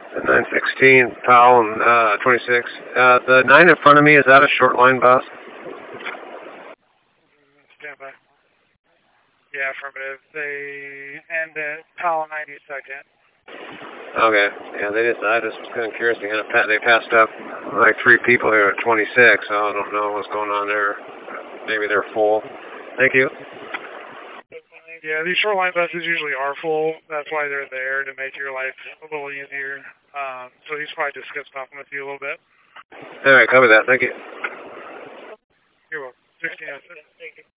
916, Powell, 26. The 9 in front of me, is that a short line, boss? Stand by. Yeah, affirmative. They end at Powell 92nd. Okay. Yeah, I just was kind of curious. They passed up like 3 people here at 26, so I don't know what's going on there. Maybe they're full. Thank you. Yeah, these short line buses usually are full. That's why they're there, to make your life a little easier. So he's probably just skip-stopping with you a little bit. All right, cover that. Thank you. You're welcome. 1606. Thank you.